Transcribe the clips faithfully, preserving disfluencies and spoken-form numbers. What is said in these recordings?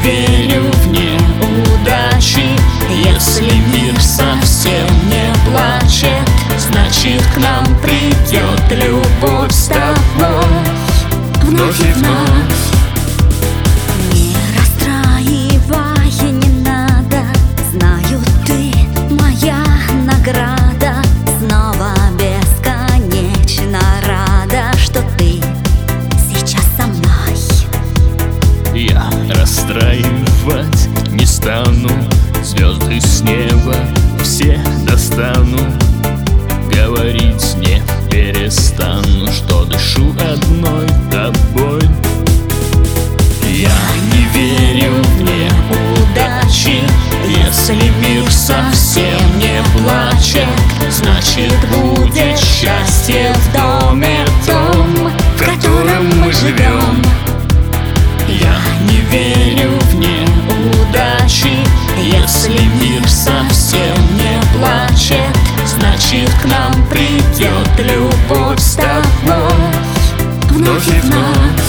верю в неудачи. Если мир совсем не плачет, значит к нам придет любовь с тобой вновь и вновь. Не расстраивай, не надо, знаю, ты моя награда. Снова бесконечно рада, что ты сейчас со мной. Я расстраивать не стану, звезды с неба все достану. Говорить не перестану, что дышу одной тобой. Я не верю в неудачи. Если мир совсем не плачет, значит будет счастье в доме том, в котором мы живем. Я не верю в неудачи. Если мир совсем не плачет, значит к нам придет любовь с тобой вновь и вновь.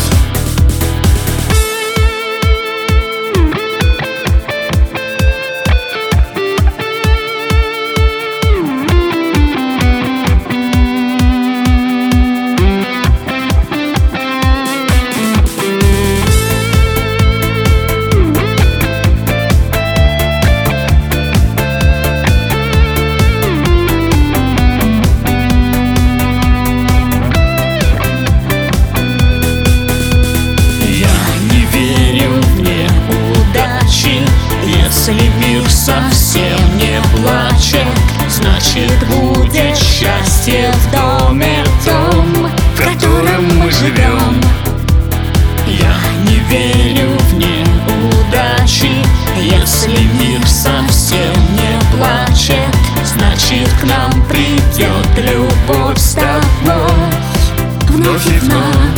Если мир совсем не плачет, значит будет счастье в доме том, в котором мы живем. Я не верю в неудачи. Если мир совсем не плачет, значит к нам придет любовь с тобой вновь и вновь.